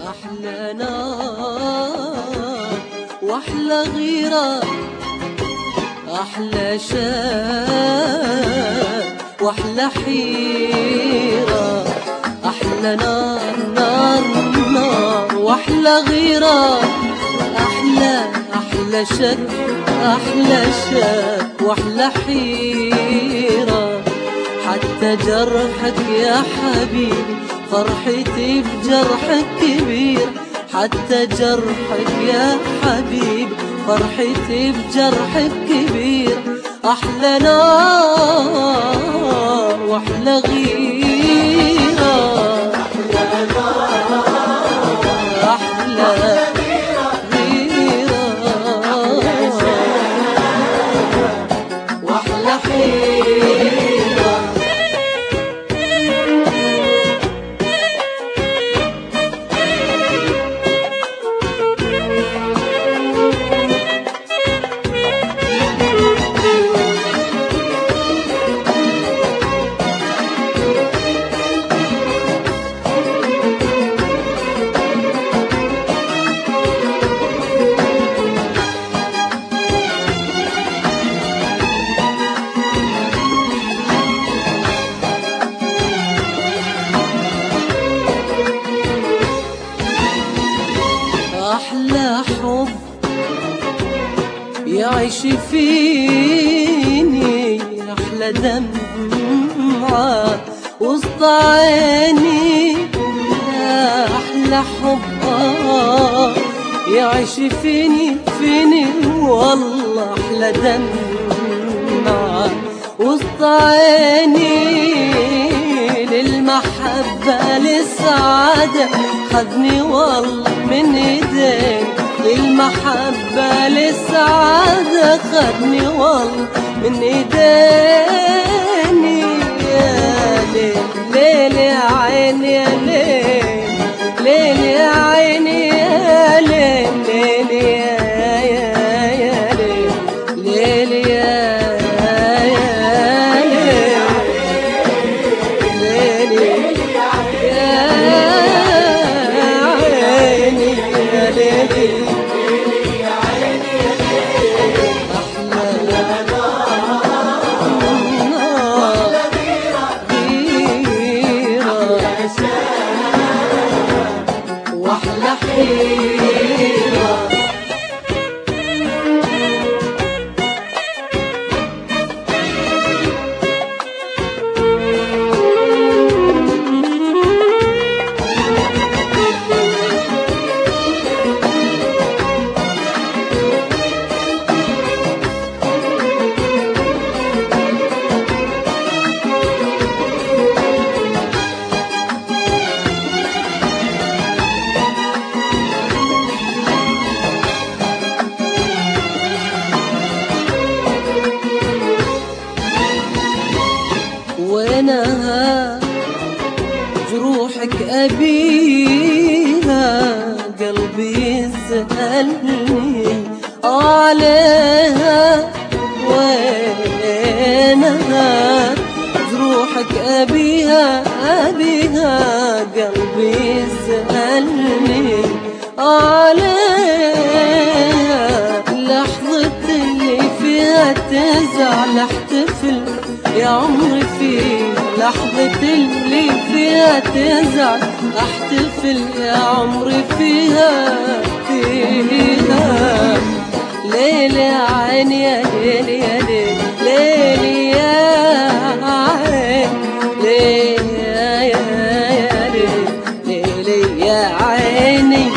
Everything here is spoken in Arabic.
أحلى نار وأحلى غيرة، أحلى شاب وأحلى حيرة. أحلى نار نار نار وأحلى غيرة، أحلى شاب أحلى شاب وأحلى حيرة. حتى جرحك يا حبيبي فرحتي بجرحك كبير، حتى جرحك يا حبيبي فرحتي بجرحك كبير. أحلى نار وأحلى غيرة، أحلى نار أحلى غيرة وأحلى حيرة. أحلى حب يعيش فيني، أحلى دمعة وسط عيني. أحلى حب يعيش فيني والله، أحلى دمعة وسط عيني. للمحبة للسعادة خذني والله من ايديك، للمحبة للسعادة خذني والله من ايديني. يا ليل ليل يا عيني يا ليل ليل يا عيني يا ليل ليل يا ليل ليل يا وأحلى حيرة. وينها جروحك أبيها، قلبي يسألني عليها. وينها جروحك أبيها قلبي يسألني عليها. لحظة اللي فيها تزعل احتفل يا عمري فيها، لحظة اللي فيها تزعل احتفل يا عمري فيها. ليل يا عيني يا ليل يا ليل ليل يا عين ليل يا ليل ليل يا عيني